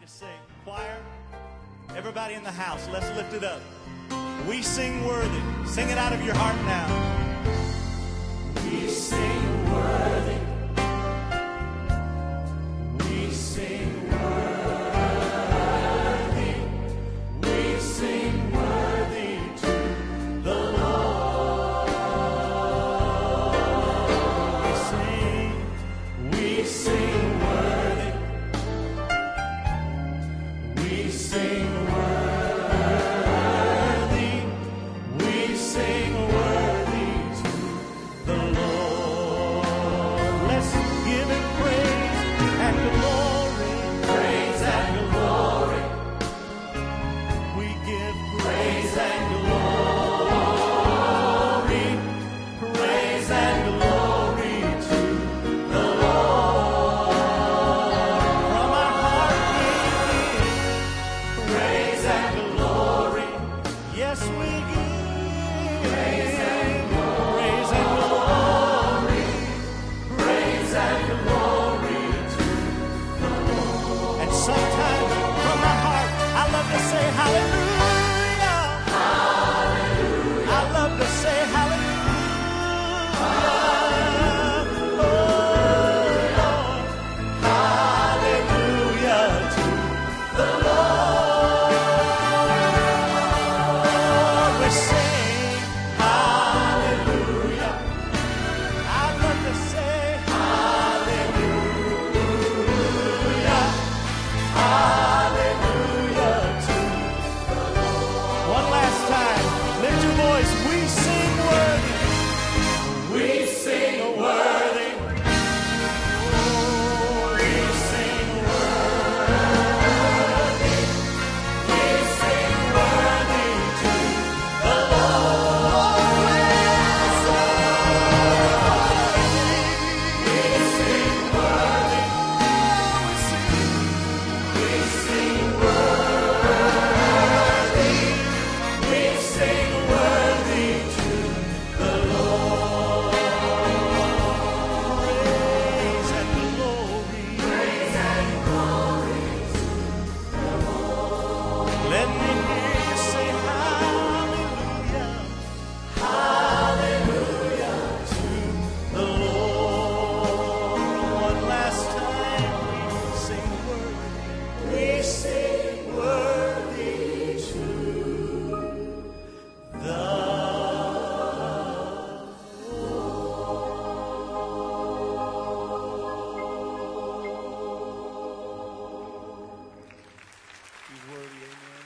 sing. Choir, everybody in the house, let's lift it up. We sing worthy. Sing it out of your heart now. We sing worthy. We sing worthy. We sing worthy to the Lord. We sing worthy. We sing worthy. We sing worthy to the Lord. Let's give Him praise and glory. Praise and glory. We give praise and glory. Praise and glory to the Lord. From our heart we give praise and glory. Yes, we give praise and glory. Praise and glory to the Lord. And sometimes from my heart I love to say hallelujah. Hallelujah. I love to say hallelujah. Oh Lord. Hallelujah to the Lord. We sing hallelujah. I love to say hallelujah. Hallelujah to the Lord. One last time. Lift your voice. We sing worthy. We sing worthy. Oh, we sing worthy. We sing worthy to the Lord. We sing worthy. We sing worthy. We sing worthy to the Lord. Praise and glory. Praise and glory to the Lord. Let me hear you say hallelujah. Hallelujah to the Lord. One last time we sing worthy. We sing worthy to the He's worthy, amen.